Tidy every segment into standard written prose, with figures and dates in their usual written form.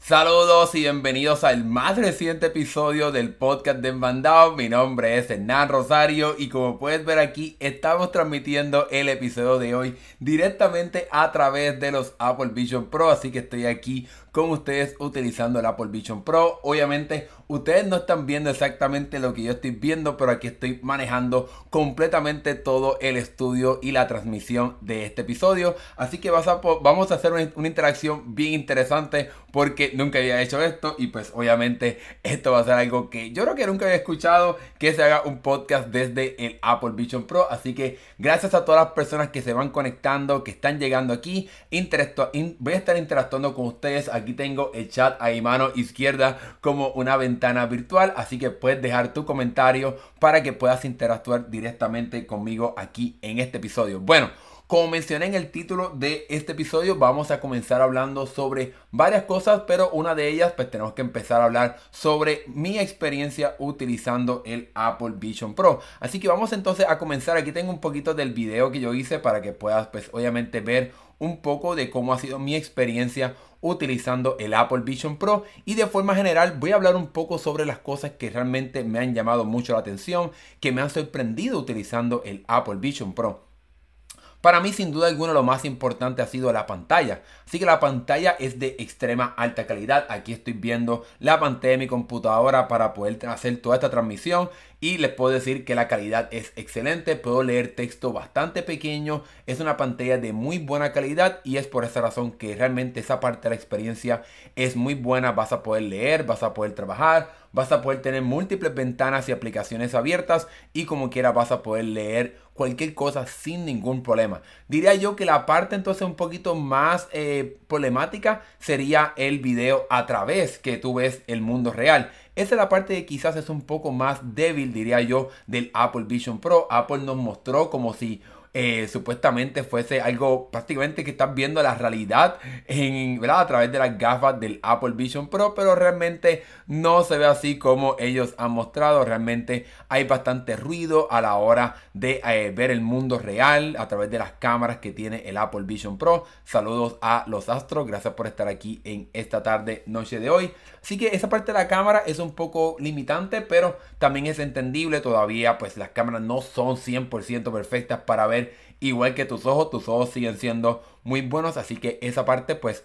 Saludos y bienvenidos al más reciente episodio del podcast de Enbandado. Mi nombre es Hernán Rosario y como puedes ver aquí estamos transmitiendo el episodio de hoy directamente a través de los Apple Vision Pro. Así que estoy aquí con ustedes utilizando el Apple Vision Pro. Obviamente ustedes no están viendo exactamente lo que yo estoy viendo, pero aquí estoy manejando completamente todo el estudio y la transmisión de este episodio. Así que vamos a hacer una interacción bien interesante porque nunca había hecho esto y pues obviamente esto va a ser algo que yo creo que nunca había escuchado, que se haga un podcast desde el Apple Vision Pro. Así que gracias a todas las personas que se van conectando, que están llegando aquí. Voy a estar interactuando con ustedes. Aquí tengo el chat a mi mano izquierda como una ventana virtual, así que puedes dejar tu comentario para que puedas interactuar directamente conmigo aquí en este episodio. Bueno, como mencioné en el título de este episodio, vamos a comenzar hablando sobre varias cosas, pero una de ellas pues tenemos que empezar a hablar sobre mi experiencia utilizando el Apple Vision Pro. Así que vamos entonces a comenzar. Aquí tengo un poquito del video que yo hice para que puedas pues obviamente ver un poco de cómo ha sido mi experiencia utilizando el Apple Vision Pro, y de forma general voy a hablar un poco sobre las cosas que realmente me han llamado mucho la atención, que me han sorprendido utilizando el Apple Vision Pro. Para mí, sin duda alguna, lo más importante ha sido la pantalla. Así que la pantalla es de extrema alta calidad. Aquí estoy viendo la pantalla de mi computadora para poder hacer toda esta transmisión. Y les puedo decir que la calidad es excelente. Puedo leer texto bastante pequeño. Es una pantalla de muy buena calidad. Y es por esa razón que realmente esa parte de la experiencia es muy buena. Vas a poder leer, vas a poder trabajar, vas a poder tener múltiples ventanas y aplicaciones abiertas. Y como quiera vas a poder leer cualquier cosa sin ningún problema. Diría yo que la parte entonces un poquito más problemática sería el video a través que tú ves el mundo real. Esa es la parte que quizás es un poco más débil, diría yo, del Apple Vision Pro. Apple nos mostró como si supuestamente fuese algo prácticamente que estás viendo la realidad ¿verdad? A través de las gafas del Apple Vision Pro, pero realmente no se ve así como ellos han mostrado. Realmente hay bastante ruido a la hora de ver el mundo real a través de las cámaras que tiene el Apple Vision Pro. Saludos a los astros, gracias por estar aquí en esta tarde, noche de hoy. Así que esa parte de la cámara es un poco limitante, pero también es entendible. Todavía pues las cámaras no son 100% perfectas para ver igual que tus ojos siguen siendo muy buenos, así que esa parte pues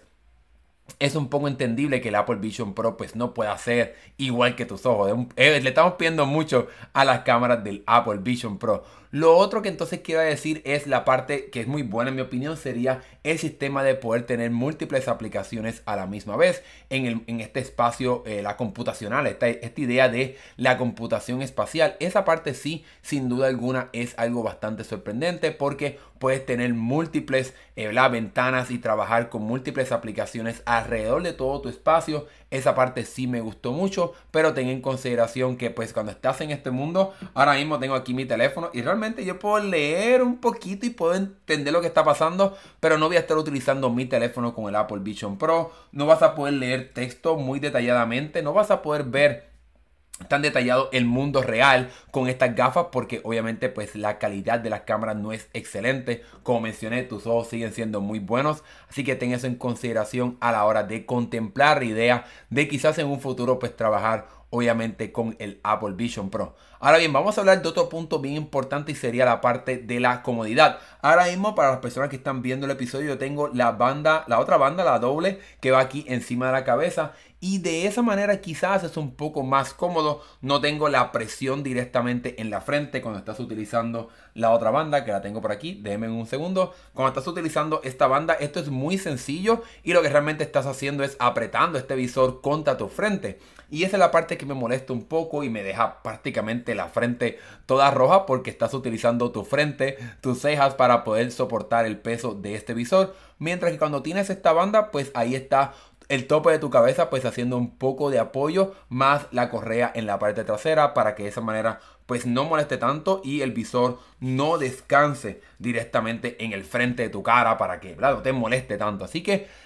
es un poco entendible que el Apple Vision Pro pues no pueda ser igual que tus ojos. Le estamos pidiendo mucho a las cámaras del Apple Vision Pro. Lo otro que entonces quiero decir es la parte que es muy buena en mi opinión, sería el sistema de poder tener múltiples aplicaciones a la misma vez en este espacio la computacional, esta idea de la computación espacial. Esa parte sí, sin duda alguna es algo bastante sorprendente porque puedes tener múltiples ventanas y trabajar con múltiples aplicaciones alrededor de todo tu espacio. Esa parte sí me gustó mucho, pero ten en consideración que pues cuando estás en este mundo, ahora mismo tengo aquí mi teléfono y realmente yo puedo leer un poquito y puedo entender lo que está pasando, pero no voy a estar utilizando mi teléfono con el Apple Vision Pro. No vas a poder leer texto muy detalladamente, no vas a poder ver tan detallado el mundo real con estas gafas porque obviamente pues la calidad de las cámaras no es excelente. Como mencioné, tus ojos siguen siendo muy buenos, así que ten eso en consideración a la hora de contemplar la idea de quizás en un futuro pues trabajar obviamente con el Apple Vision Pro. Ahora bien, vamos a hablar de otro punto bien importante y sería la parte de la comodidad. Ahora mismo, para las personas que están viendo el episodio, yo tengo la otra banda, la doble, que va aquí encima de la cabeza. Y de esa manera quizás es un poco más cómodo. No tengo la presión directamente en la frente cuando estás utilizando la otra banda, que la tengo por aquí. Déjenme un segundo. Cuando estás utilizando esta banda, esto es muy sencillo y lo que realmente estás haciendo es apretando este visor contra tu frente. Y esa es la parte que me molesta un poco y me deja prácticamente la frente toda roja porque estás utilizando tu frente, tus cejas para poder soportar el peso de este visor. Mientras que cuando tienes esta banda, pues ahí está el tope de tu cabeza pues haciendo un poco de apoyo más la correa en la parte trasera para que de esa manera pues no moleste tanto y el visor no descanse directamente en el frente de tu cara para que no te moleste tanto. Así que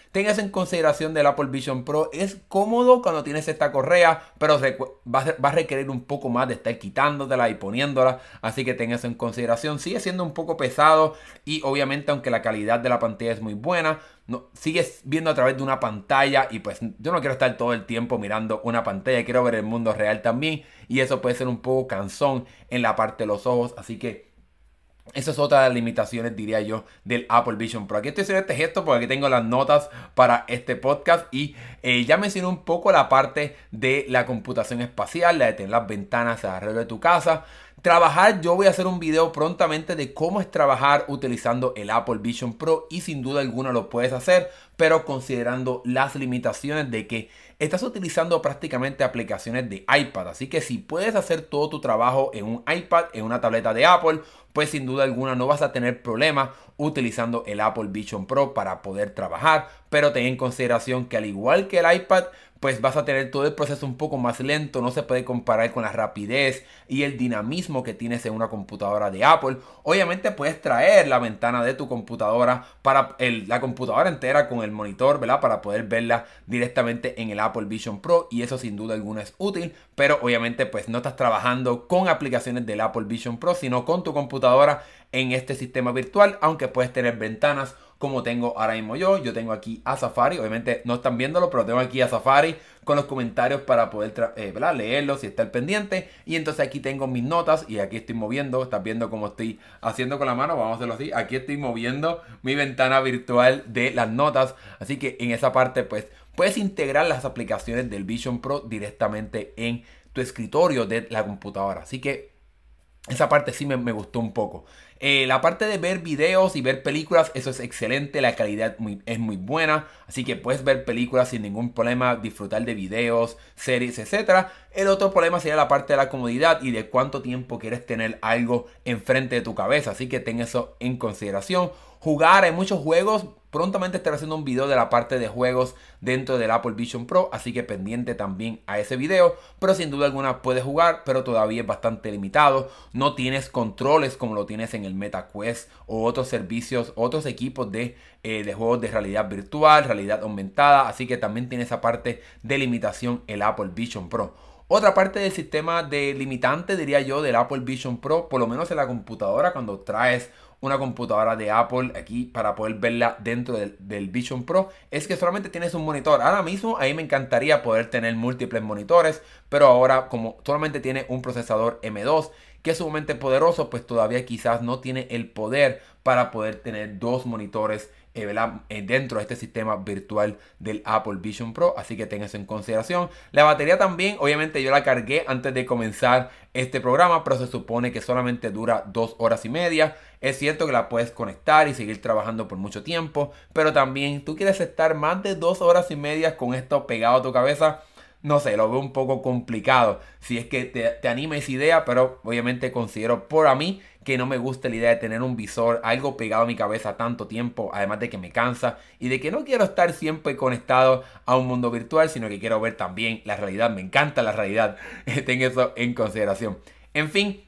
tengas en consideración del Apple Vision Pro. Es cómodo cuando tienes esta correa, pero va a requerir un poco más de estar quitándotela y poniéndola, así que tengas en consideración. Sigue siendo un poco pesado y obviamente aunque la calidad de la pantalla es muy buena, no, sigues viendo a través de una pantalla y pues yo no quiero estar todo el tiempo mirando una pantalla, quiero ver el mundo real también y eso puede ser un poco cansón en la parte de los ojos, así que esa es otra de las limitaciones, diría yo, del Apple Vision Pro. Aquí estoy haciendo este gesto porque aquí tengo las notas para este podcast y ya mencioné un poco la parte de la computación espacial, la de tener las ventanas alrededor de tu casa. Trabajar, yo voy a hacer un video prontamente de cómo es trabajar utilizando el Apple Vision Pro y sin duda alguna lo puedes hacer, pero considerando las limitaciones de que estás utilizando prácticamente aplicaciones de iPad. Así que si puedes hacer todo tu trabajo en un iPad, en una tableta de Apple, pues sin duda alguna no vas a tener problemas utilizando el Apple Vision Pro para poder trabajar, pero ten en consideración que al igual que el iPad, pues vas a tener todo el proceso un poco más lento, no se puede comparar con la rapidez y el dinamismo que tienes en una computadora de Apple. Obviamente puedes traer la ventana de tu computadora para la computadora entera con el monitor, ¿verdad? Para poder verla directamente en el Apple Vision Pro y eso sin duda alguna es útil, pero obviamente pues no estás trabajando con aplicaciones del Apple Vision Pro, sino con tu computadora en este sistema virtual, aunque puedes tener ventanas como tengo ahora mismo yo tengo aquí a Safari, obviamente no están viéndolo, pero tengo aquí a Safari con los comentarios para poder leerlos y estar pendiente, y entonces aquí tengo mis notas y aquí estoy moviendo, estás viendo cómo estoy haciendo con la mano, vamos a hacerlo así, aquí estoy moviendo mi ventana virtual de las notas, así que en esa parte pues puedes integrar las aplicaciones del Vision Pro directamente en tu escritorio de la computadora, así que esa parte sí me gustó un poco. La parte de ver videos y ver películas, eso es excelente, la calidad es muy buena, así que puedes ver películas sin ningún problema, disfrutar de videos, series, etc. El otro problema sería la parte de la comodidad y de cuánto tiempo quieres tener algo enfrente de tu cabeza, así que ten eso en consideración. Jugar, hay muchos juegos, prontamente estaré haciendo un video de la parte de juegos dentro del Apple Vision Pro, así que pendiente también a ese video, pero sin duda alguna puedes jugar, pero todavía es bastante limitado, no tienes controles como lo tienes en el MetaQuest o otros servicios, otros equipos de juegos de realidad virtual, realidad aumentada, así que también tiene esa parte de limitación el Apple Vision Pro. Otra parte del sistema de limitante, diría yo, del Apple Vision Pro, por lo menos en la computadora, cuando traes una computadora de Apple aquí para poder verla dentro del Vision Pro, es que solamente tienes un monitor. Ahora mismo a mí me encantaría poder tener múltiples monitores, pero ahora como solamente tiene un procesador M2 que es sumamente poderoso, pues todavía quizás no tiene el poder para poder tener dos monitores dentro de este sistema virtual del Apple Vision Pro, así que tengas en consideración. La batería también, obviamente yo la cargué antes de comenzar este programa, pero se supone que solamente dura 2 horas y media. Es cierto que la puedes conectar y seguir trabajando por mucho tiempo, pero también tú quieres estar más de 2 horas y media con esto pegado a tu cabeza. No sé, lo veo un poco complicado si es que te anima esa idea, pero obviamente considero por a mí que no me gusta la idea de tener un visor, algo pegado a mi cabeza tanto tiempo, además de que me cansa y de que no quiero estar siempre conectado a un mundo virtual, sino que quiero ver también la realidad. Me encanta la realidad, ten eso en consideración. En fin,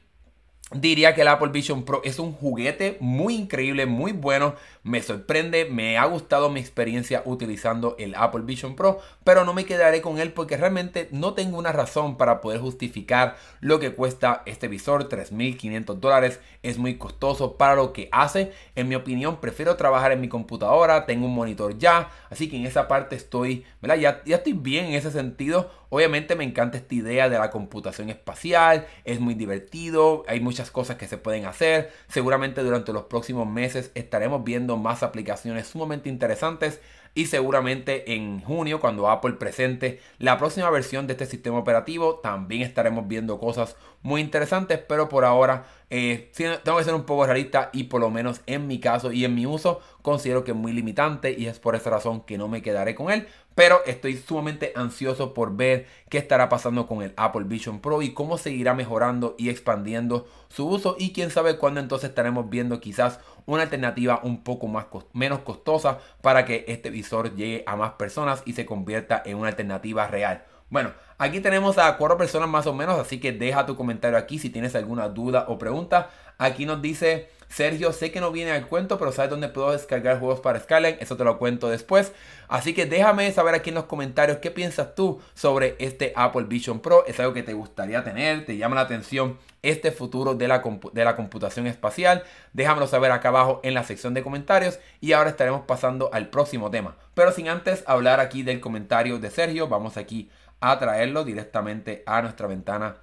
diría que el Apple Vision Pro es un juguete muy increíble, muy bueno, me sorprende, me ha gustado mi experiencia utilizando el Apple Vision Pro, pero no me quedaré con él porque realmente no tengo una razón para poder justificar lo que cuesta este visor. $3,500 es muy costoso para lo que hace. En mi opinión, prefiero trabajar en mi computadora, tengo un monitor ya, así que en esa parte estoy, ¿verdad? Ya estoy bien en ese sentido. Obviamente me encanta esta idea de la computación espacial, es muy divertido, hay muchas cosas que se pueden hacer. Seguramente durante los próximos meses estaremos viendo más aplicaciones sumamente interesantes y seguramente en junio, cuando Apple presente la próxima versión de este sistema operativo, también estaremos viendo cosas muy interesantes, pero por ahora sí, tengo que ser un poco realista y por lo menos en mi caso y en mi uso considero que es muy limitante y es por esa razón que no me quedaré con él. Pero estoy sumamente ansioso por ver qué estará pasando con el Apple Vision Pro y cómo seguirá mejorando y expandiendo su uso. Y quién sabe cuándo entonces estaremos viendo quizás una alternativa un poco menos costosa para que este visor llegue a más personas y se convierta en una alternativa real. Bueno, aquí tenemos a 4 personas más o menos, así que deja tu comentario aquí si tienes alguna duda o pregunta. Aquí nos dice Sergio, sé que no viene al cuento, pero ¿sabes dónde puedo descargar juegos para Skyline? Eso te lo cuento después. Así que déjame saber aquí en los comentarios qué piensas tú sobre este Apple Vision Pro. ¿Es algo que te gustaría tener? ¿Te llama la atención este futuro de la computación espacial? Déjamelo saber acá abajo en la sección de comentarios. Y ahora estaremos pasando al próximo tema. Pero sin antes hablar aquí del comentario de Sergio, vamos aquí a traerlo directamente a nuestra ventana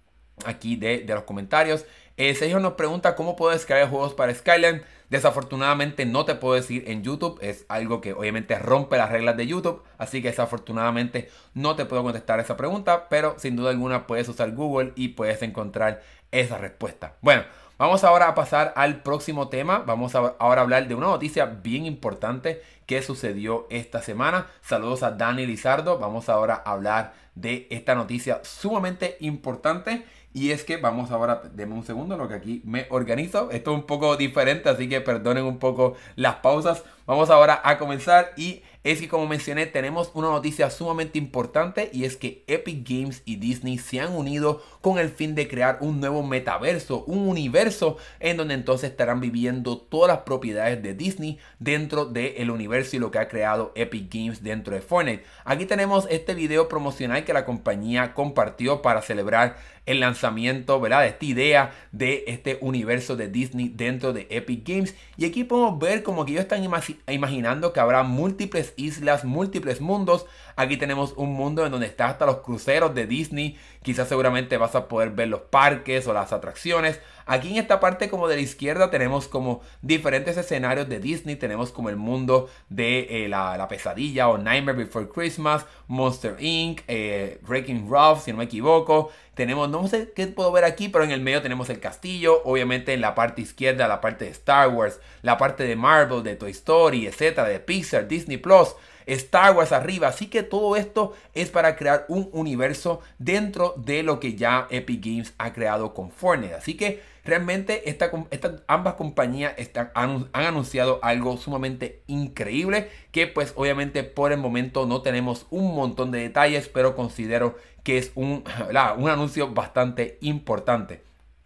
aquí de los comentarios. Sergio nos pregunta cómo puedo descargar juegos para Skyline. Desafortunadamente no te puedo decir en YouTube. Es algo que obviamente rompe las reglas de YouTube. Así que desafortunadamente no te puedo contestar esa pregunta. Pero sin duda alguna puedes usar Google y puedes encontrar esa respuesta. Bueno, vamos ahora a pasar al próximo tema. Vamos ahora a hablar de una noticia bien importante que sucedió esta semana. Saludos a Dani Lizardo. Vamos ahora a hablar de esta noticia sumamente importante. Y es que vamos ahora, denme un segundo, lo que aquí me organizo. Esto es un poco diferente, así que perdonen un poco las pausas. Vamos ahora a comenzar y es que, como mencioné, tenemos una noticia sumamente importante y es que Epic Games y Disney se han unido con el fin de crear un nuevo metaverso, un universo en donde entonces estarán viviendo todas las propiedades de Disney dentro del universo y lo que ha creado Epic Games dentro de Fortnite. Aquí tenemos este video promocional que la compañía compartió para celebrar el lanzamiento, ¿verdad?, de esta idea de este universo de Disney dentro de Epic Games. Y aquí podemos ver como que ellos están imaginando que habrá múltiples islas, múltiples mundos. Aquí tenemos un mundo en donde está hasta los cruceros de Disney. Quizás seguramente vas a poder ver los parques o las atracciones. Aquí en esta parte como de la izquierda tenemos como diferentes escenarios de Disney. Tenemos como el mundo de la pesadilla o Nightmare Before Christmas, Monster Inc., Wreck-It Ralph, si no me equivoco. Tenemos, no sé qué puedo ver aquí, pero en el medio tenemos el castillo. Obviamente en la parte izquierda la parte de Star Wars, la parte de Marvel, de Toy Story, etcétera, de Pixar, Disney Plus, Star Wars arriba. Así que todo esto es para crear un universo dentro de lo que ya Epic Games ha creado con Fortnite. Así que realmente ambas compañías han anunciado algo sumamente increíble que pues obviamente por el momento no tenemos un montón de detalles, pero considero que es un anuncio bastante importante.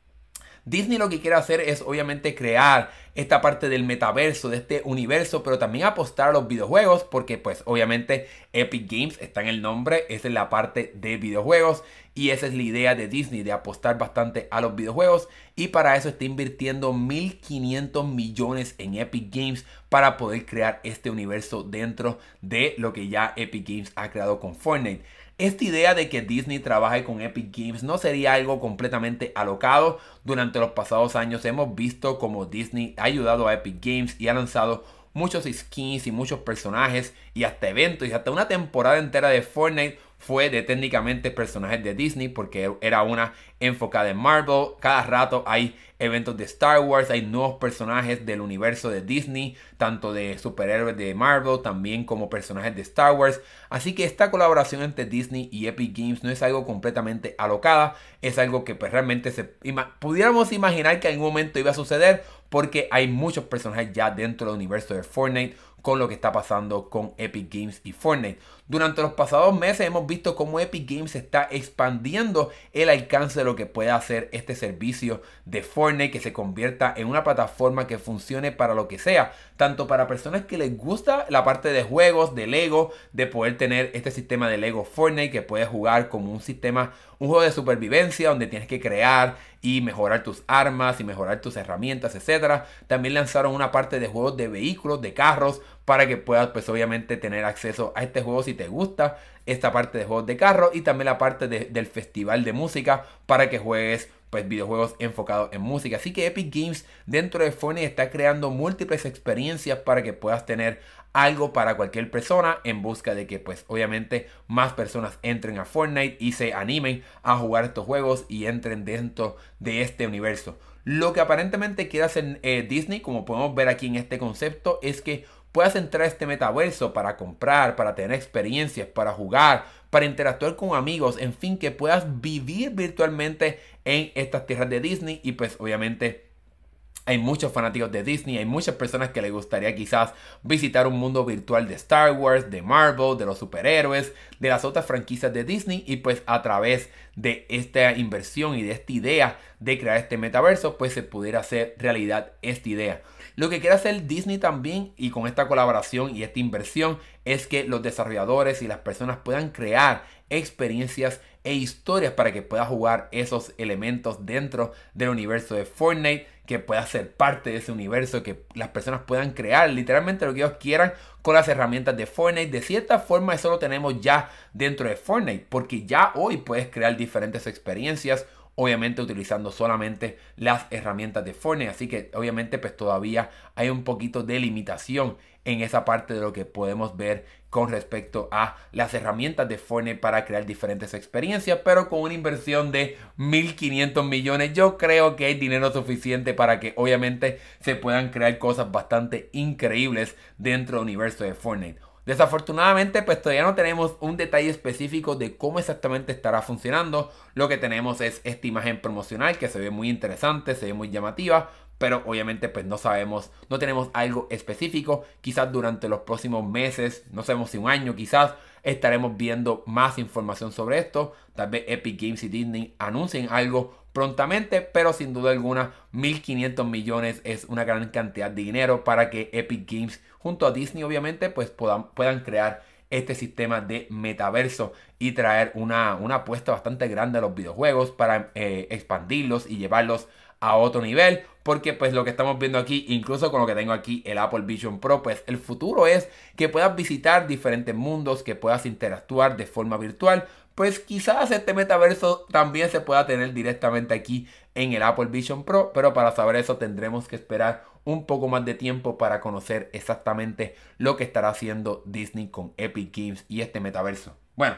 Disney lo que quiere hacer es obviamente crear esta parte del metaverso, de este universo, pero también apostar a los videojuegos, porque pues obviamente Epic Games está en el nombre, esa es la parte de videojuegos y esa es la idea de Disney, de apostar bastante a los videojuegos, y para eso está invirtiendo 1.500 millones en Epic Games para poder crear este universo dentro de lo que ya Epic Games ha creado con Fortnite. Esta idea de que Disney trabaje con Epic Games no sería algo completamente alocado. Durante los pasados años hemos visto como Disney ha ayudado a Epic Games y ha lanzado muchos skins y muchos personajes y hasta eventos, y hasta una temporada entera de Fortnite fue de técnicamente personajes de Disney porque era una enfocada en Marvel. Cada rato hay eventos de Star Wars, hay nuevos personajes del universo de Disney, tanto de superhéroes de Marvel también como personajes de Star Wars. Así que esta colaboración entre Disney y Epic Games no es algo completamente alocada, es algo que pues realmente pudiéramos imaginar que en algún momento iba a suceder, porque hay muchos personajes ya dentro del universo de Fortnite con lo que está pasando con Epic Games y Fortnite. Durante los pasados meses hemos visto cómo Epic Games está expandiendo el alcance de lo que puede hacer este servicio de Fortnite, que se convierta en una plataforma que funcione para lo que sea, tanto para personas que les gusta la parte de juegos, de Lego, de poder tener este sistema de Lego Fortnite que puedes jugar como un juego de supervivencia donde tienes que crear y mejorar tus armas y mejorar tus herramientas, etcétera. También lanzaron una parte de juegos de vehículos, de carros, para que puedas pues obviamente tener acceso a este juego si te gusta esta parte de juegos de carros, y también la parte del festival de música para que juegues pues videojuegos enfocados en música. Así que Epic Games dentro de Fortnite está creando múltiples experiencias para que puedas tener algo para cualquier persona, en busca de que pues obviamente más personas entren a Fortnite y se animen a jugar estos juegos y entren dentro de este universo. Lo que aparentemente quiere hacer Disney, como podemos ver aquí en este concepto, es que puedas entrar a este metaverso para comprar, para tener experiencias, para jugar, para interactuar con amigos, en fin, que puedas vivir virtualmente en estas tierras de Disney y pues obviamente hay muchos fanáticos de Disney, hay muchas personas que les gustaría quizás visitar un mundo virtual de Star Wars, de Marvel, de los superhéroes, de las otras franquicias de Disney, y pues a través de esta inversión y de esta idea de crear este metaverso, pues se pudiera hacer realidad esta idea. Lo que quiere hacer Disney también, y con esta colaboración y esta inversión, es que los desarrolladores y las personas puedan crear experiencias e historias para que puedas jugar esos elementos dentro del universo de Fortnite, que puedas ser parte de ese universo, que las personas puedan crear literalmente lo que ellos quieran con las herramientas de Fortnite. De cierta forma eso lo tenemos ya dentro de Fortnite, porque ya hoy puedes crear diferentes experiencias, obviamente utilizando solamente las herramientas de Fortnite. Así que obviamente pues todavía hay un poquito de limitación en esa parte de lo que podemos ver con respecto a las herramientas de Fortnite para crear diferentes experiencias, pero con una inversión de 1.500 millones yo creo que hay dinero suficiente para que obviamente se puedan crear cosas bastante increíbles dentro del universo de Fortnite. Desafortunadamente, pues todavía no tenemos un detalle específico de cómo exactamente estará funcionando. Lo que tenemos es esta imagen promocional que se ve muy interesante, se ve muy llamativa, pero obviamente pues no sabemos, no tenemos algo específico. Quizás durante los próximos meses, no sabemos si un año quizás, estaremos viendo más información sobre esto. Tal vez Epic Games y Disney anuncien algo prontamente, pero sin duda alguna 1.500 millones es una gran cantidad de dinero para que Epic Games junto a Disney obviamente pues puedan crear este sistema de metaverso y traer una apuesta bastante grande a los videojuegos para expandirlos y llevarlos a otro nivel, porque pues lo que estamos viendo aquí, incluso con lo que tengo aquí, el Apple Vision Pro, pues el futuro es que puedas visitar diferentes mundos, que puedas interactuar de forma virtual. Pues quizás este metaverso también se pueda tener directamente aquí en el Apple Vision Pro, pero para saber eso tendremos que esperar un poco más de tiempo para conocer exactamente lo que estará haciendo Disney con Epic Games y este metaverso. Bueno,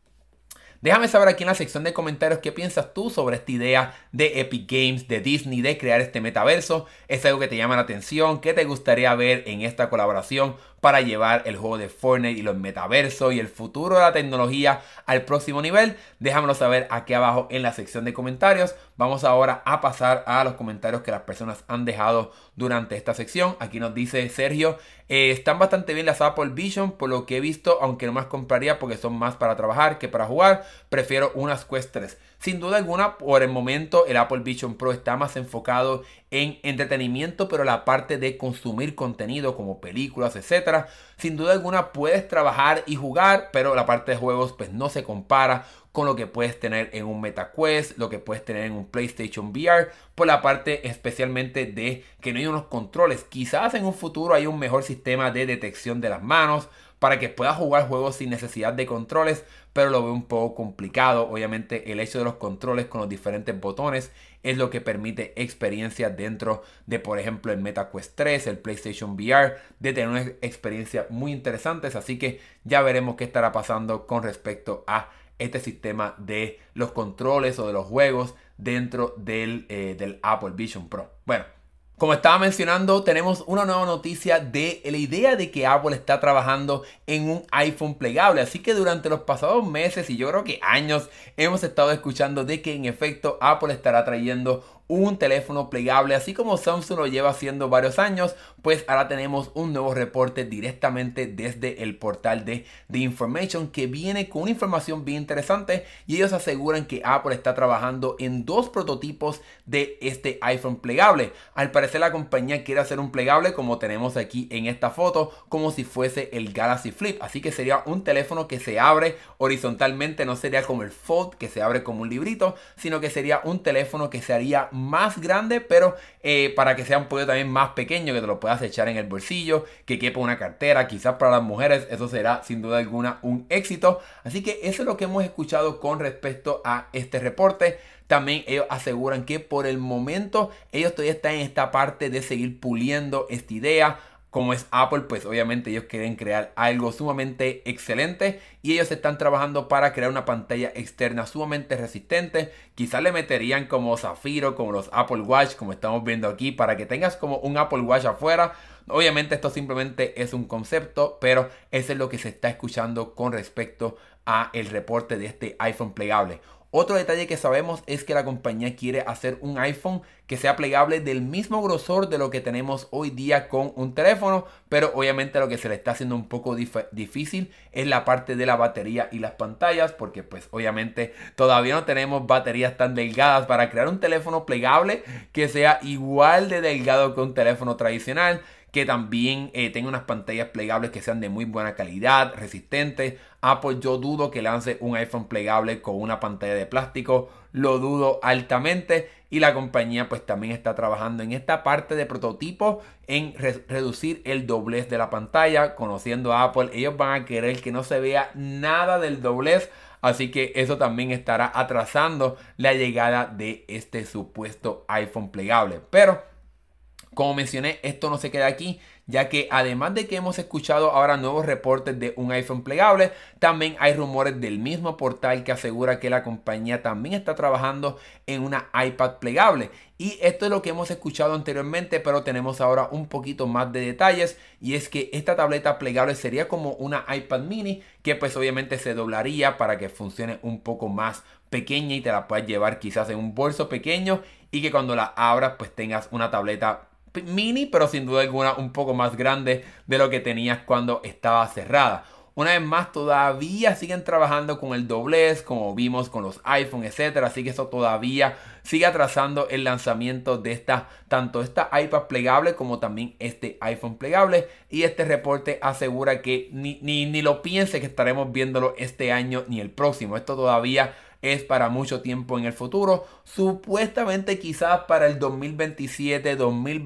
déjame saber aquí en la sección de comentarios qué piensas tú sobre esta idea de Epic Games, de Disney, de crear este metaverso. ¿Es algo que te llama la atención? ¿Qué te gustaría ver en esta colaboración para llevar el juego de Fortnite y los metaversos y el futuro de la tecnología al próximo nivel? Déjamelo saber aquí abajo en la sección de comentarios. Vamos ahora a pasar a los comentarios que las personas han dejado durante esta sección. Aquí nos dice Sergio, están bastante bien las Apple Vision por lo que he visto, aunque no más compraría porque son más para trabajar que para jugar. Prefiero unas Quest 3. Sin duda alguna, por el momento el Apple Vision Pro está más enfocado en entretenimiento, pero la parte de consumir contenido como películas, etcétera, sin duda alguna puedes trabajar y jugar, pero la parte de juegos pues no se compara con lo que puedes tener en un MetaQuest, lo que puedes tener en un PlayStation VR, por la parte especialmente de que no hay unos controles. Quizás en un futuro hay un mejor sistema de detección de las manos para que puedas jugar juegos sin necesidad de controles, pero lo veo un poco complicado. Obviamente el hecho de los controles con los diferentes botones es lo que permite experiencias dentro de, por ejemplo, el MetaQuest 3, el PlayStation VR, de tener una experiencia muy interesantes. Así que ya veremos qué estará pasando con respecto a este sistema de los controles o de los juegos dentro del Apple Vision Pro. Bueno, como estaba mencionando, tenemos una nueva noticia de la idea de que Apple está trabajando en un iPhone plegable. Así que durante los pasados meses y yo creo que años hemos estado escuchando de que en efecto Apple estará trayendo un teléfono plegable, así como Samsung lo lleva haciendo varios años. Pues ahora tenemos un nuevo reporte directamente desde el portal de The Information que viene con una información bien interesante, y ellos aseguran que Apple está trabajando en dos prototipos de este iPhone plegable. Al parecer la compañía quiere hacer un plegable como tenemos aquí en esta foto, como si fuese el Galaxy Flip, así que sería un teléfono que se abre horizontalmente, no sería como el Fold que se abre como un librito, sino que sería un teléfono que se haría más grande, pero para que sea un poquito también más pequeño, que te lo puedas echar en el bolsillo, que quepa una cartera. Quizás para las mujeres eso será sin duda alguna un éxito. Así que eso es lo que hemos escuchado con respecto a este reporte. También ellos aseguran que por el momento ellos todavía están en esta parte de seguir puliendo esta idea. Como es Apple, pues obviamente ellos quieren crear algo sumamente excelente y ellos están trabajando para crear una pantalla externa sumamente resistente. Quizás le meterían como zafiro, como los Apple Watch, como estamos viendo aquí, para que tengas como un Apple Watch afuera. Obviamente esto simplemente es un concepto, pero eso es lo que se está escuchando con respecto a el reporte de este iPhone plegable. Otro detalle que sabemos es que la compañía quiere hacer un iPhone que sea plegable del mismo grosor de lo que tenemos hoy día con un teléfono, pero obviamente lo que se le está haciendo un poco difícil es la parte de la batería y las pantallas, porque pues obviamente todavía no tenemos baterías tan delgadas para crear un teléfono plegable que sea igual de delgado que un teléfono tradicional, que también tenga unas pantallas plegables que sean de muy buena calidad, resistentes. Apple, yo dudo que lance un iPhone plegable con una pantalla de plástico, lo dudo altamente, y la compañía pues también está trabajando en esta parte de prototipo en reducir el doblez de la pantalla. Conociendo a Apple, ellos van a querer que no se vea nada del doblez, así que eso también estará atrasando la llegada de este supuesto iPhone plegable. Pero como mencioné, esto no se queda aquí, ya que además de que hemos escuchado ahora nuevos reportes de un iPhone plegable, también hay rumores del mismo portal que asegura que la compañía también está trabajando en una iPad plegable. Y esto es lo que hemos escuchado anteriormente, pero tenemos ahora un poquito más de detalles, y es que esta tableta plegable sería como una iPad mini, que pues obviamente se doblaría para que funcione un poco más pequeña y te la puedas llevar quizás en un bolso pequeño, y que cuando la abras pues tengas una tableta mini, pero sin duda alguna un poco más grande de lo que tenías cuando estaba cerrada. Una vez más, todavía siguen trabajando con el doblez, como vimos con los iPhone, etcétera. Así que eso todavía sigue atrasando el lanzamiento de tanto esta iPad plegable como también este iPhone plegable. Y este reporte asegura que ni lo piense que estaremos viéndolo este año ni el próximo. Esto todavía es para mucho tiempo en el futuro. Supuestamente quizás para el 2027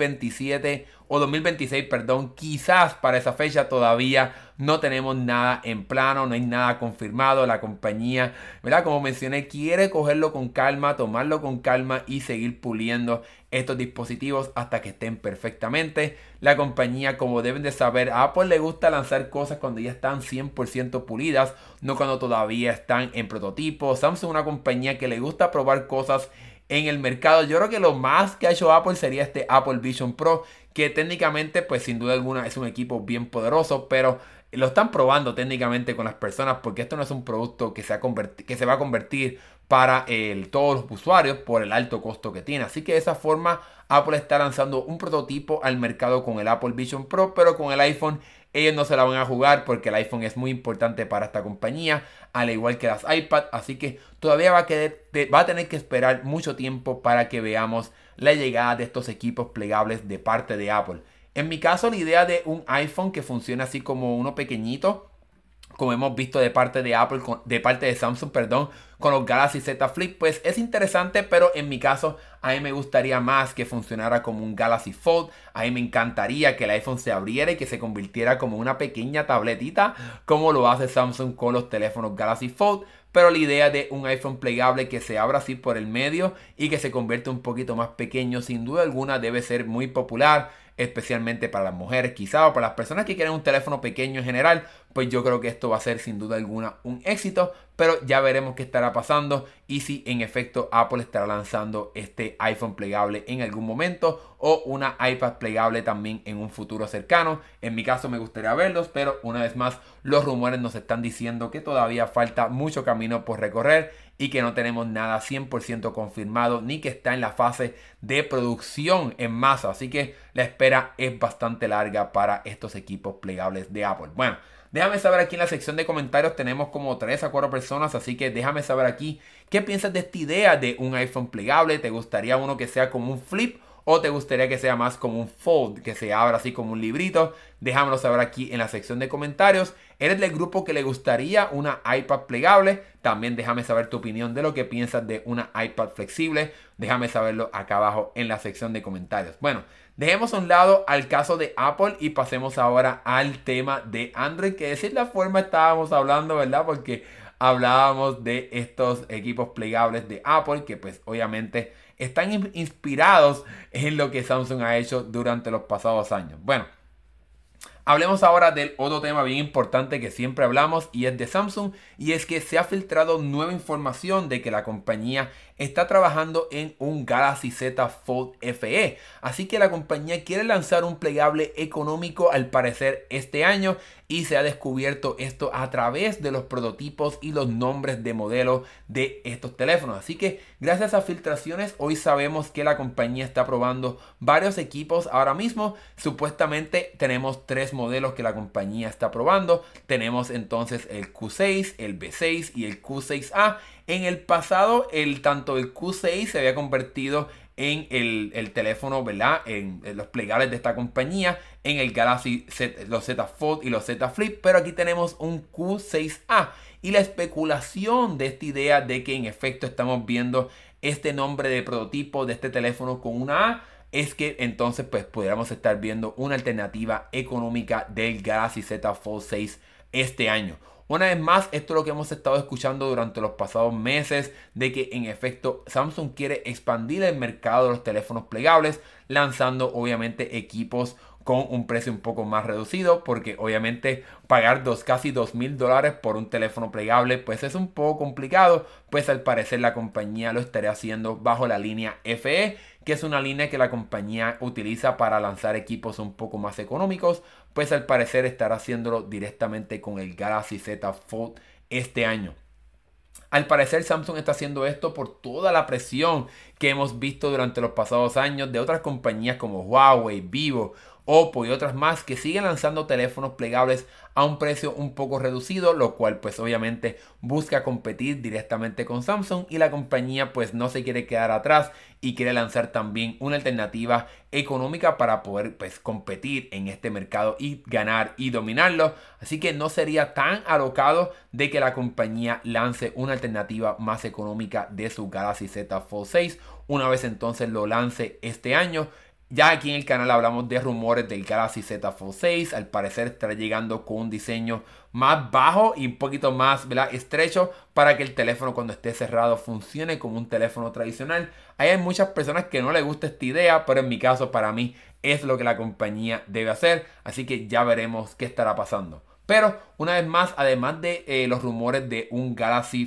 o 2026, perdón. Quizás para esa fecha todavía no tenemos nada en plano, no hay nada confirmado. La compañía, ¿verdad? Como mencioné, quiere cogerlo con calma, tomarlo con calma y seguir puliendo estos dispositivos hasta que estén perfectamente. La compañía, como deben de saber, a Apple le gusta lanzar cosas cuando ya están 100% pulidas, no cuando todavía están en prototipo. Samsung es una compañía que le gusta probar cosas en el mercado. Yo creo que lo más que ha hecho Apple sería este Apple Vision Pro, que técnicamente pues sin duda alguna es un equipo bien poderoso, pero lo están probando técnicamente con las personas, porque esto no es un producto que se va a convertir para todos los usuarios por el alto costo que tiene. Así que de esa forma Apple está lanzando un prototipo al mercado con el Apple Vision Pro, pero con el iPhone ellos no se la van a jugar, porque el iPhone es muy importante para esta compañía, al igual que las iPad. Así que todavía va a tener que esperar mucho tiempo para que veamos la llegada de estos equipos plegables de parte de Apple. En mi caso, la idea de un iPhone que funcione así como uno pequeñito, como hemos visto de parte de Apple, de parte de Samsung, perdón, con los Galaxy Z Flip, pues es interesante, pero en mi caso a mí me gustaría más que funcionara como un Galaxy Fold. A mí me encantaría que el iPhone se abriera y que se convirtiera como una pequeña tabletita, como lo hace Samsung con los teléfonos Galaxy Fold. Pero la idea de un iPhone plegable que se abra así por el medio y que se convierta un poquito más pequeño, sin duda alguna debe ser muy popular, especialmente para las mujeres quizá, o para las personas que quieren un teléfono pequeño en general. Pues yo creo que esto va a ser sin duda alguna un éxito, pero ya veremos qué estará pasando y si en efecto Apple estará lanzando este iPhone plegable en algún momento, o una iPad plegable también en un futuro cercano. En mi caso me gustaría verlos, pero una vez más los rumores nos están diciendo que todavía falta mucho camino por recorrer y que no tenemos nada 100% confirmado, ni que está en la fase de producción en masa. Así que la espera es bastante larga para estos equipos plegables de Apple. Bueno, déjame saber aquí en la sección de comentarios. Tenemos como 3 a 4 personas, así que déjame saber aquí qué piensas de esta idea de un iPhone plegable. ¿Te gustaría uno que sea como un flip, o te gustaría que sea más como un fold, que se abra así como un librito? Déjamelo saber aquí en la sección de comentarios. ¿Eres del grupo que le gustaría una iPad plegable? También déjame saber tu opinión de lo que piensas de una iPad flexible. Déjame saberlo acá abajo en la sección de comentarios. Bueno, dejemos a un lado al caso de Apple y pasemos ahora al tema de Android, que de cierta forma estábamos hablando, ¿verdad? Porque hablábamos de estos equipos plegables de Apple, que pues obviamente están inspirados en lo que Samsung ha hecho durante los pasados años. Bueno, hablemos ahora del otro tema bien importante que siempre hablamos, y es de Samsung, y es que se ha filtrado nueva información de que la compañía está trabajando en un Galaxy Z Fold FE. Así que la compañía quiere lanzar un plegable económico al parecer este año, y se ha descubierto esto a través de los prototipos y los nombres de modelo de estos teléfonos. Así que gracias a filtraciones hoy sabemos que la compañía está probando varios equipos ahora mismo. Supuestamente tenemos 3 modelos que la compañía está probando. Tenemos entonces el Q6, el B6 y el Q6A. En el pasado, tanto el Q6 se había convertido en el teléfono, ¿verdad? En los plegables de esta compañía, en el Galaxy Z, los Z Fold y los Z Flip, pero aquí tenemos un Q6A y la especulación de esta idea de que en efecto estamos viendo este nombre de prototipo de este teléfono con una A, es que entonces pues pudiéramos estar viendo una alternativa económica del Galaxy Z Fold 6 este año. Una vez más, esto es lo que hemos estado escuchando durante los pasados meses, de que en efecto Samsung quiere expandir el mercado de los teléfonos plegables, lanzando obviamente equipos con un precio un poco más reducido, porque obviamente pagar casi $2,000 por un teléfono plegable pues es un poco complicado, pues al parecer la compañía lo estaría haciendo bajo la línea FE, que es una línea que la compañía utiliza para lanzar equipos un poco más económicos, pues al parecer estará haciéndolo directamente con el Galaxy Z Fold este año. Al parecer Samsung está haciendo esto por toda la presión que hemos visto durante los pasados años de otras compañías como Huawei, Vivo, Oppo y otras más que siguen lanzando teléfonos plegables a un precio un poco reducido, lo cual pues obviamente busca competir directamente con Samsung, y la compañía pues no se quiere quedar atrás y quiere lanzar también una alternativa económica para poder pues competir en este mercado y ganar y dominarlo. Así que no sería tan alocado de que la compañía lance una alternativa más económica de su Galaxy Z Fold 6 una vez entonces lo lance este año. Ya aquí en el canal hablamos de rumores del Galaxy Z Fold 6. Al parecer estará llegando con un diseño más bajo y un poquito más, ¿verdad?, estrecho, para que el teléfono cuando esté cerrado funcione como un teléfono tradicional. Hay muchas personas que no les gusta esta idea, pero en mi caso, para mí, es lo que la compañía debe hacer. Así que ya veremos qué estará pasando. Pero una vez más, además de los rumores de un Galaxy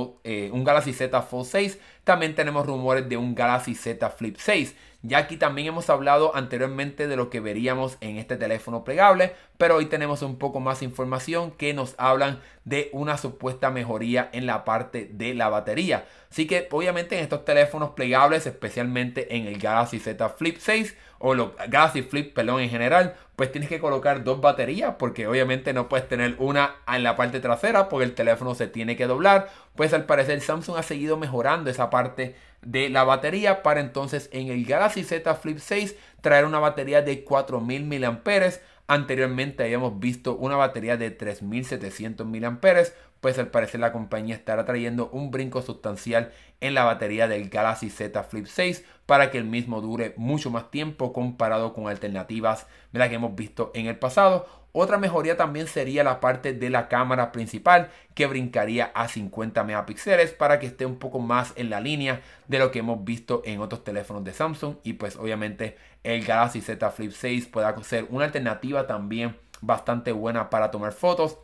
Z Fold 6, también tenemos rumores de un Galaxy Z Flip 6. Ya aquí también hemos hablado anteriormente de lo que veríamos en este teléfono plegable, pero hoy tenemos un poco más información que nos hablan de una supuesta mejoría en la parte de la batería. Así que obviamente en estos teléfonos plegables, especialmente en el Galaxy Z Flip 6 o los Galaxy Flip, perdón, en general, pues tienes que colocar 2 baterías, porque obviamente no puedes tener una en la parte trasera porque el teléfono se tiene que doblar. Pues al parecer Samsung ha seguido mejorando esa parte de la batería para entonces en el Galaxy Z Flip 6 traer una batería de 4.000 mAh. Anteriormente habíamos visto una batería de 3.700 mAh. Pues al parecer la compañía estará trayendo un brinco sustancial en la batería del Galaxy Z Flip 6 para que el mismo dure mucho más tiempo comparado con alternativas de las que hemos visto en el pasado. Otra mejoría también sería la parte de la cámara principal, que brincaría a 50 megapíxeles para que esté un poco más en la línea de lo que hemos visto en otros teléfonos de Samsung, y pues obviamente el Galaxy Z Flip 6 pueda ser una alternativa también bastante buena para tomar fotos.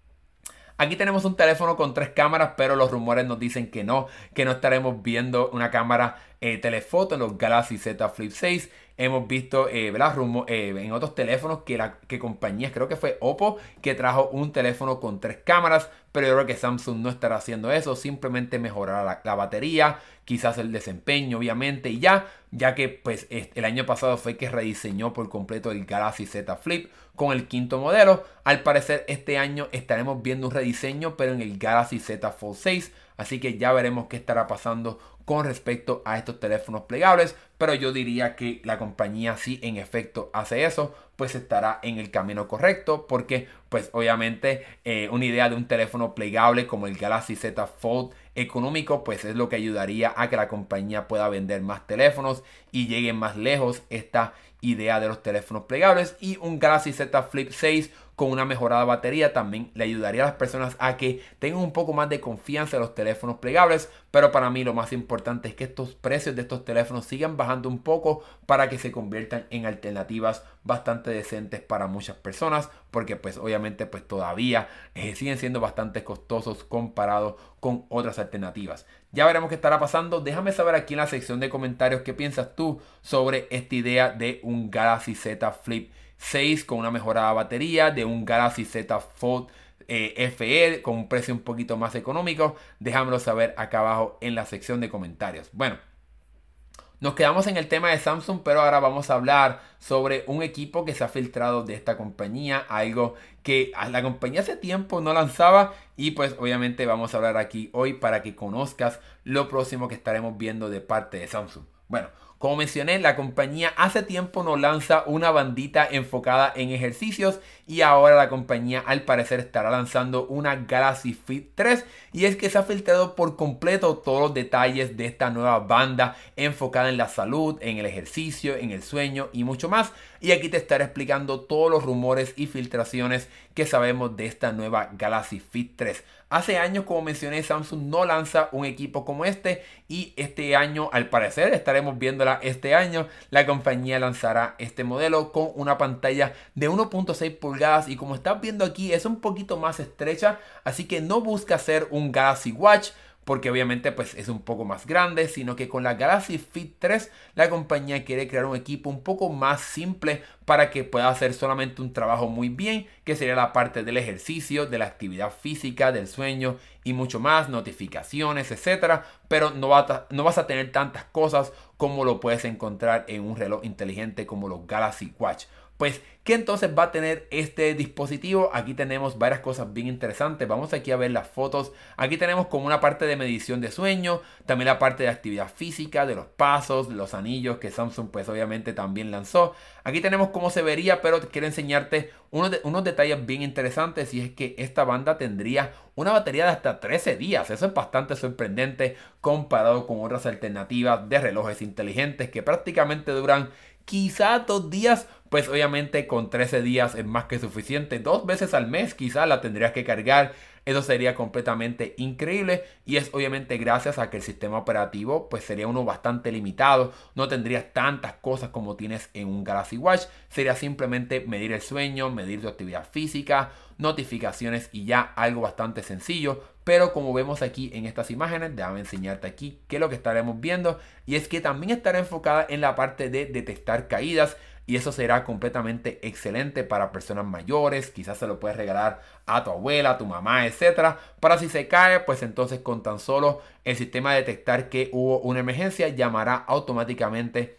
Aquí tenemos un teléfono con 3 cámaras, pero los rumores nos dicen que no estaremos viendo una cámara telefoto en los Galaxy Z Flip 6. Hemos visto en otros teléfonos que compañías, creo que fue Oppo, que trajo un teléfono con 3 cámaras, pero yo creo que Samsung no estará haciendo eso, simplemente mejorar la batería, quizás el desempeño obviamente, y ya que pues el año pasado fue que rediseñó por completo el Galaxy Z Flip con el 5º modelo. Al parecer este año estaremos viendo un rediseño, pero en el Galaxy Z Fold 6, así que ya veremos qué estará pasando con respecto a estos teléfonos plegables, pero yo diría que la compañía, si en efecto hace eso, pues estará en el camino correcto, porque pues obviamente una idea de un teléfono plegable como el Galaxy Z Fold económico pues es lo que ayudaría a que la compañía pueda vender más teléfonos y llegue más lejos esta idea de los teléfonos plegables. Y un Galaxy Z Flip 6 con una mejorada batería también le ayudaría a las personas a que tengan un poco más de confianza en los teléfonos plegables. Pero para mí lo más importante es que estos precios de estos teléfonos sigan bajando un poco para que se conviertan en alternativas bastante decentes para muchas personas, porque pues obviamente pues todavía siguen siendo bastante costosos comparados con otras alternativas. Ya veremos qué estará pasando. Déjame saber aquí en la sección de comentarios qué piensas tú sobre esta idea de un Galaxy Z Flip 6 con una mejorada batería, de un Galaxy Z Fold FE con un precio un poquito más económico. Déjamelo saber acá abajo en la sección de comentarios. Bueno, nos quedamos en el tema de Samsung, pero ahora vamos a hablar sobre un equipo que se ha filtrado de esta compañía, algo que a la compañía hace tiempo no lanzaba, y pues obviamente vamos a hablar aquí hoy para que conozcas lo próximo que estaremos viendo de parte de Samsung. Bueno, como mencioné, la compañía hace tiempo no lanza una bandita enfocada en ejercicios, y ahora la compañía al parecer estará lanzando una Galaxy Fit 3, y es que se ha filtrado por completo todos los detalles de esta nueva banda enfocada en la salud, en el ejercicio, en el sueño y mucho más. Y aquí te estaré explicando todos los rumores y filtraciones que sabemos de esta nueva Galaxy Fit 3. Hace años, como mencioné, Samsung no lanza un equipo como este, y este año, al parecer, estaremos viéndola este año. La compañía lanzará este modelo con una pantalla de 1.6 pulgadas, y como estás viendo aquí es un poquito más estrecha, así que no busca ser un Galaxy Watch, porque obviamente pues es un poco más grande, sino que con la Galaxy Fit 3 la compañía quiere crear un equipo un poco más simple para que pueda hacer solamente un trabajo muy bien, que sería la parte del ejercicio, de la actividad física, del sueño y mucho más, notificaciones, etcétera. Pero no vas a tener tantas cosas como lo puedes encontrar en un reloj inteligente como los Galaxy Watch. Pues, ¿qué entonces va a tener este dispositivo? Aquí tenemos varias cosas bien interesantes. Vamos aquí a ver las fotos. Aquí tenemos como una parte de medición de sueño, también la parte de actividad física, de los pasos, los anillos que Samsung pues obviamente también lanzó. Aquí tenemos cómo se vería, pero quiero enseñarte unos detalles bien interesantes, y es que esta banda tendría una batería de hasta 13 días. Eso es bastante sorprendente comparado con otras alternativas de relojes inteligentes que prácticamente duran quizá 2 días. Pues obviamente con 13 días es más que suficiente. 2 veces al mes quizá la tendrías que cargar. Eso sería completamente increíble, y es obviamente gracias a que el sistema operativo pues sería uno bastante limitado. No tendrías tantas cosas como tienes en un Galaxy Watch. Sería simplemente medir el sueño, medir tu actividad física, notificaciones y ya, algo bastante sencillo. Pero como vemos aquí en estas imágenes, déjame enseñarte aquí qué es lo que estaremos viendo, y es que también estará enfocada en la parte de detectar caídas. Y eso será completamente excelente para personas mayores. Quizás se lo puedes regalar a tu abuela, a tu mamá, etcétera. Para si se cae, pues entonces con tan solo el sistema de detectar que hubo una emergencia, llamará automáticamente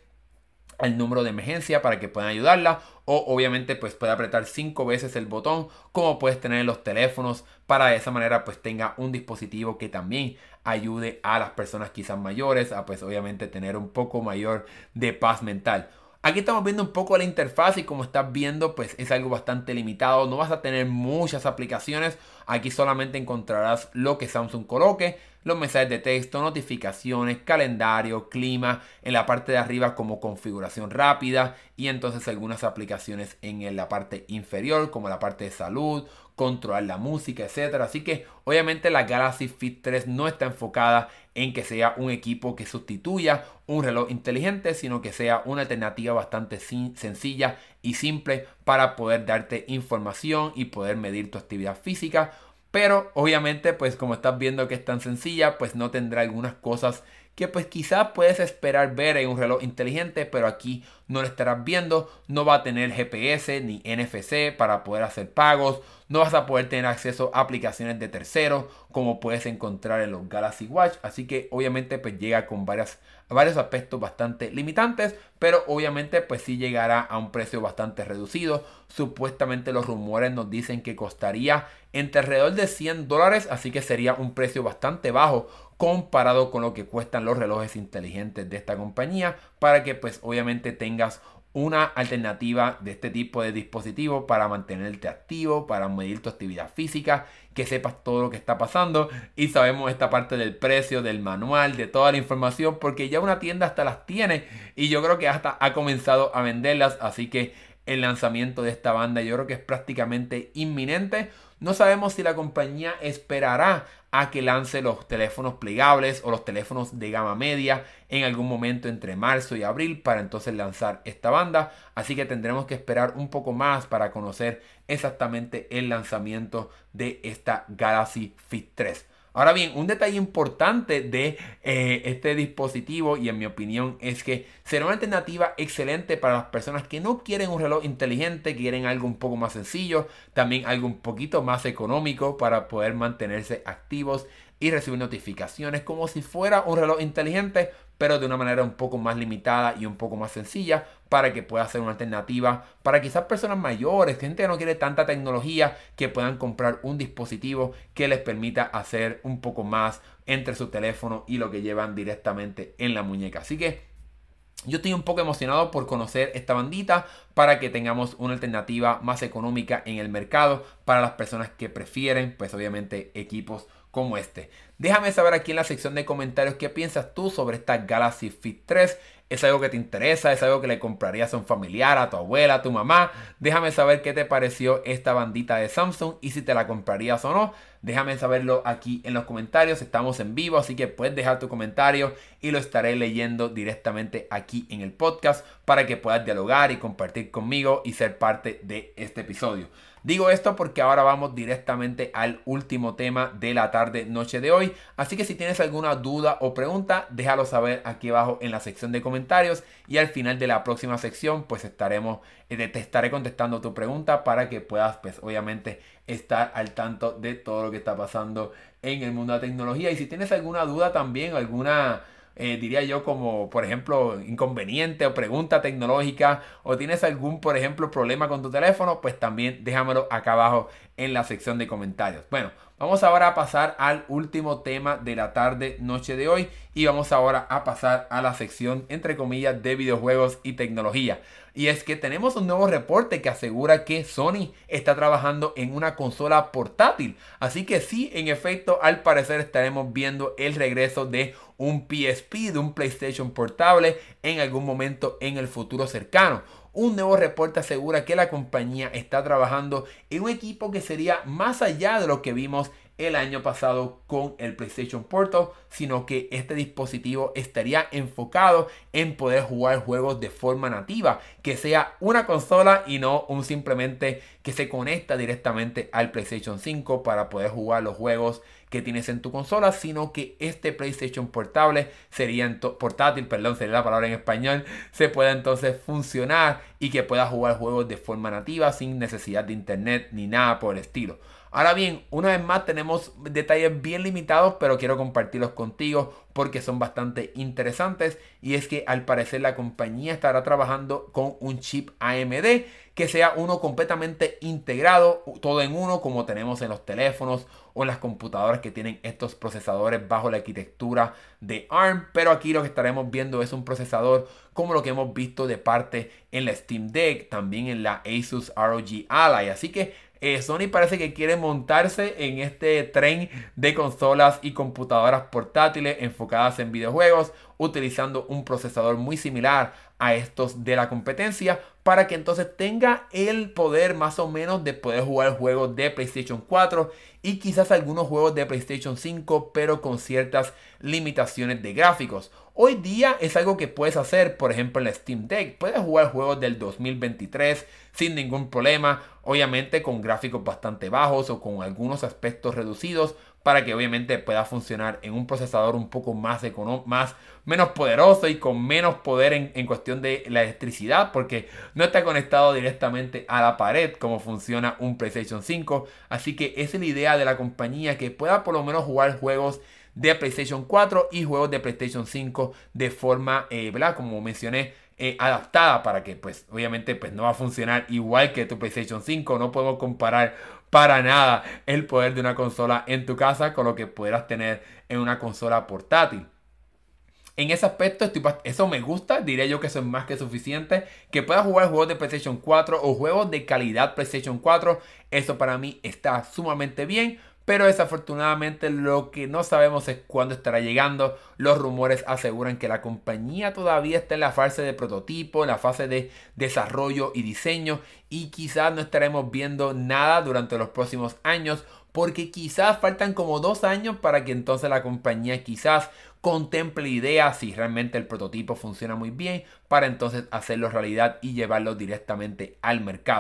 el número de emergencia para que puedan ayudarla. O obviamente pues puede apretar 5 veces el botón, como puedes tener en los teléfonos, para de esa manera pues tenga un dispositivo que también ayude a las personas quizás mayores a pues obviamente tener un poco mayor de paz mental. Aquí estamos viendo un poco la interfaz, y como estás viendo pues es algo bastante limitado. No vas a tener muchas aplicaciones. Aquí solamente encontrarás lo que Samsung coloque, los mensajes de texto, notificaciones, calendario, clima, en la parte de arriba como configuración rápida, y entonces algunas aplicaciones en la parte inferior como la parte de salud, controlar la música, etcétera. Así que obviamente la Galaxy Fit 3 no está enfocada en que sea un equipo que sustituya un reloj inteligente, sino que sea una alternativa bastante sencilla y simple para poder darte información y poder medir tu actividad física. Pero obviamente pues como estás viendo que es tan sencilla, pues no tendrá algunas cosas que pues quizás puedes esperar ver en un reloj inteligente, pero aquí no lo estarás viendo. No va a tener GPS ni NFC para poder hacer pagos. No vas a poder tener acceso a aplicaciones de terceros como puedes encontrar en los Galaxy Watch. Así que obviamente pues llega con varios aspectos bastante limitantes, pero obviamente pues sí llegará a un precio bastante reducido. Supuestamente los rumores nos dicen que costaría entre alrededor de $100, así que sería un precio bastante bajo comparado con lo que cuestan los relojes inteligentes de esta compañía, para que pues obviamente tengas una alternativa de este tipo de dispositivo para mantenerte activo, para medir tu actividad física, que sepas todo lo que está pasando. Y sabemos esta parte del precio, del manual, de toda la información, porque ya una tienda hasta las tiene, y yo creo que hasta ha comenzado a venderlas. Así que el lanzamiento de esta banda yo creo que es prácticamente inminente. No sabemos si la compañía esperará a que lance los teléfonos plegables o los teléfonos de gama media en algún momento entre marzo y abril para entonces lanzar esta banda. Así que tendremos que esperar un poco más para conocer exactamente el lanzamiento de esta Galaxy Fit 3. Ahora bien, un detalle importante de este dispositivo, y en mi opinión, es que será una alternativa excelente para las personas que no quieren un reloj inteligente, quieren algo un poco más sencillo, también algo un poquito más económico para poder mantenerse activos y recibir notificaciones como si fuera un reloj inteligente, pero de una manera un poco más limitada y un poco más sencilla, para que pueda ser una alternativa para quizás personas mayores, gente que no quiere tanta tecnología, que puedan comprar un dispositivo que les permita hacer un poco más entre su teléfono y lo que llevan directamente en la muñeca. Así que yo estoy un poco emocionado por conocer esta bandita para que tengamos una alternativa más económica en el mercado para las personas que prefieren, pues obviamente, equipos como este. Déjame saber aquí en la sección de comentarios qué piensas tú sobre esta Galaxy Fit 3. ¿Es algo que te interesa? ¿Es algo que le comprarías a un familiar, a tu abuela, a tu mamá? Déjame saber qué te pareció esta bandita de Samsung y si te la comprarías o no. Déjame saberlo aquí en los comentarios. Estamos en vivo, así que puedes dejar tu comentario y lo estaré leyendo directamente aquí en el podcast para que puedas dialogar y compartir conmigo y ser parte de este episodio. Digo esto porque ahora vamos directamente al último tema de la tarde-noche de hoy. Así que si tienes alguna duda o pregunta, déjalo saber aquí abajo en la sección de comentarios. Y al final de la próxima sección, pues te estaré contestando tu pregunta para que puedas, pues obviamente, estar al tanto de todo lo que está pasando en el mundo de la tecnología. Y si tienes alguna duda también, diría yo, como por ejemplo inconveniente o pregunta tecnológica, o tienes algún, por ejemplo, problema con tu teléfono, pues también déjamelo acá abajo en la sección de comentarios. Bueno, vamos ahora a pasar al último tema de la tarde noche de hoy, y vamos ahora a pasar a la sección entre comillas de videojuegos y tecnología. Y es que tenemos un nuevo reporte que asegura que Sony está trabajando en una consola portátil. Así que sí, en efecto, al parecer estaremos viendo el regreso de un PSP, de un PlayStation portable, en algún momento en el futuro cercano. Un nuevo reporte asegura que la compañía está trabajando en un equipo que sería más allá de lo que vimos el año pasado con el PlayStation Portal, sino que este dispositivo estaría enfocado en poder jugar juegos de forma nativa, que sea una consola y no un simplemente que se conecta directamente al PlayStation 5 para poder jugar los juegos que tienes en tu consola, sino que este PlayStation portátil, sería la palabra en español, se pueda entonces funcionar y que pueda jugar juegos de forma nativa sin necesidad de internet ni nada por el estilo. Ahora bien, una vez más tenemos detalles bien limitados, pero quiero compartirlos contigo porque son bastante interesantes. Y es que al parecer la compañía estará trabajando con un chip AMD que sea uno completamente integrado, todo en uno, como tenemos en los teléfonos o en las computadoras que tienen estos procesadores bajo la arquitectura de ARM. Pero aquí lo que estaremos viendo es un procesador como lo que hemos visto de parte en la Steam Deck, también en la Asus ROG Ally. Así que Sony parece que quiere montarse en este tren de consolas y computadoras portátiles enfocadas en videojuegos, utilizando un procesador muy similar a estos de la competencia, para que entonces tenga el poder más o menos de poder jugar juegos de PlayStation 4 y quizás algunos juegos de PlayStation 5, pero con ciertas limitaciones de gráficos. Hoy día es algo que puedes hacer, por ejemplo, en la Steam Deck. Puedes jugar juegos del 2023 sin ningún problema, obviamente con gráficos bastante bajos o con algunos aspectos reducidos, para que obviamente pueda funcionar en un procesador un poco menos poderoso y con menos poder en cuestión de la electricidad, porque no está conectado directamente a la pared como funciona un PlayStation 5. Así que esa es la idea de la compañía, que pueda por lo menos jugar juegos de PlayStation 4 y juegos de PlayStation 5 de forma, ¿verdad? Como mencioné, adaptada, para que pues obviamente pues no va a funcionar igual que tu PlayStation 5. No podemos comparar para nada el poder de una consola en tu casa con lo que podrás tener en una consola portátil. En ese aspecto, eso me gusta, diría yo que eso es más que suficiente. Que puedas jugar juegos de PlayStation 4 o juegos de calidad PlayStation 4, eso para mí está sumamente bien. Pero desafortunadamente lo que no sabemos es cuándo estará llegando. Los rumores aseguran que la compañía todavía está en la fase de prototipo, en la fase de desarrollo y diseño, y quizás no estaremos viendo nada durante los próximos años, porque quizás faltan como 2 años para que entonces la compañía quizás contemple ideas, si realmente el prototipo funciona muy bien, para entonces hacerlo realidad y llevarlo directamente al mercado.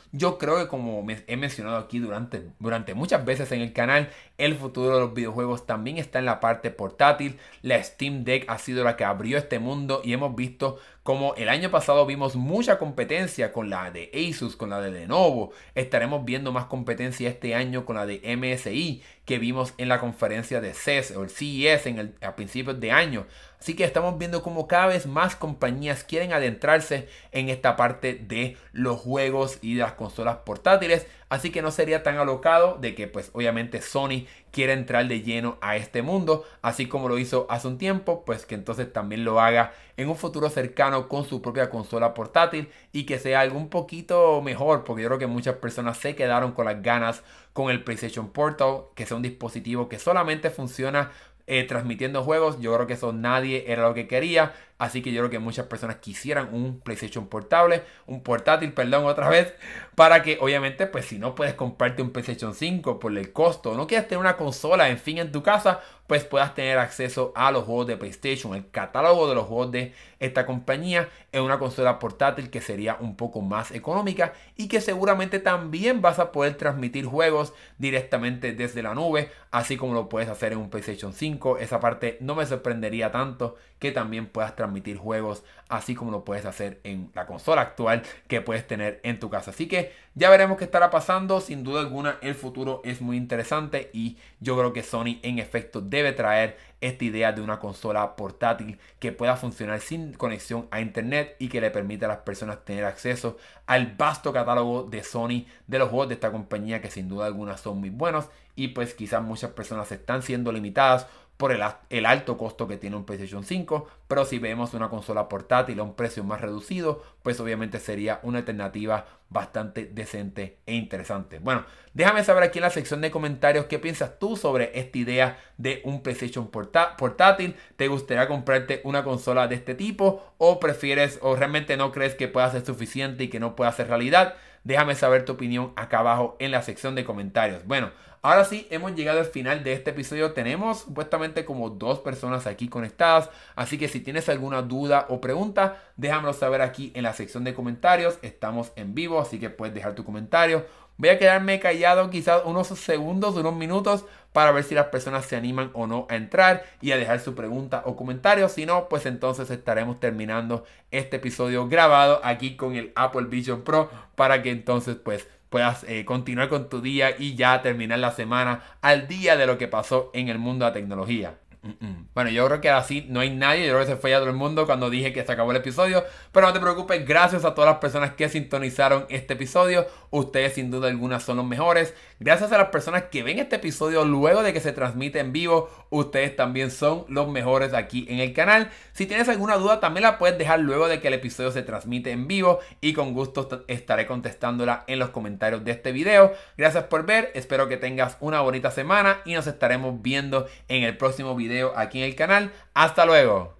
yo creo que como he mencionado aquí durante muchas veces en el canal, el futuro de los videojuegos también está en la parte portátil. La Steam Deck ha sido la que abrió este mundo y hemos visto como el año pasado vimos mucha competencia con la de Asus, con la de Lenovo. Estaremos viendo más competencia este año con la de MSI que vimos en la conferencia de CES o el CES a principios de año. Así que estamos viendo como cada vez más compañías quieren adentrarse en esta parte de los juegos y de las consolas portátiles. Así que no sería tan alocado de que pues obviamente Sony quiere entrar de lleno a este mundo. Así como lo hizo hace un tiempo, pues que entonces también lo haga en un futuro cercano con su propia consola portátil. Y que sea algo un poquito mejor, porque yo creo que muchas personas se quedaron con las ganas con el PlayStation Portal. Que sea un dispositivo que solamente funciona transmitiendo juegos. Yo creo que eso nadie era lo que quería. Así que yo creo que muchas personas quisieran un PlayStation portátil, otra vez. Para que obviamente, pues si no puedes comprarte un PlayStation 5 por el costo, no quieres tener una consola, en fin, en tu casa, pues puedas tener acceso a los juegos de PlayStation, el catálogo de los juegos de esta compañía en una consola portátil que sería un poco más económica y que seguramente también vas a poder transmitir juegos directamente desde la nube, así como lo puedes hacer en un PlayStation 5. Esa parte no me sorprendería tanto, que también puedas transmitir juegos así como lo puedes hacer en la consola actual que puedes tener en tu casa. Así que ya veremos qué estará pasando. Sin duda alguna el futuro es muy interesante y yo creo que Sony en efecto debe traer esta idea de una consola portátil que pueda funcionar sin conexión a internet y que le permita a las personas tener acceso al vasto catálogo de Sony, de los juegos de esta compañía, que sin duda alguna son muy buenos y pues quizás muchas personas están siendo limitadas por el alto costo que tiene un PlayStation 5, pero si vemos una consola portátil a un precio más reducido, pues obviamente sería una alternativa bastante decente e interesante. Bueno, déjame saber aquí en la sección de comentarios qué piensas tú sobre esta idea de un PlayStation portátil. ¿Te gustaría comprarte una consola de este tipo o prefieres o realmente no crees que pueda ser suficiente y que no pueda ser realidad? Déjame saber tu opinión acá abajo en la sección de comentarios. Bueno, ahora sí, hemos llegado al final de este episodio. Tenemos supuestamente como 2 personas aquí conectadas. Así que si tienes alguna duda o pregunta, déjamelo saber aquí en la sección de comentarios. Estamos en vivo, así que puedes dejar tu comentario. Voy a quedarme callado quizás unos segundos, unos minutos, para ver si las personas se animan o no a entrar y a dejar su pregunta o comentario. Si no, pues entonces estaremos terminando este episodio grabado aquí con el Apple Vision Pro para que entonces pues puedas continuar con tu día y ya terminar la semana al día de lo que pasó en el mundo de la tecnología. Bueno, yo creo que así no hay nadie. Yo creo que se fue ya todo el mundo cuando dije que se acabó el episodio. Pero no te preocupes, gracias a todas las personas que sintonizaron este episodio. Ustedes sin duda alguna son los mejores. Gracias a las personas que ven este episodio luego de que se transmite en vivo. Ustedes también son los mejores aquí en el canal. Si tienes alguna duda también la puedes dejar luego de que el episodio se transmite en vivo. Y con gusto estaré contestándola en los comentarios de este video. Gracias por ver. Espero que tengas una bonita semana. Y nos estaremos viendo en el próximo video aquí en el canal. Hasta luego.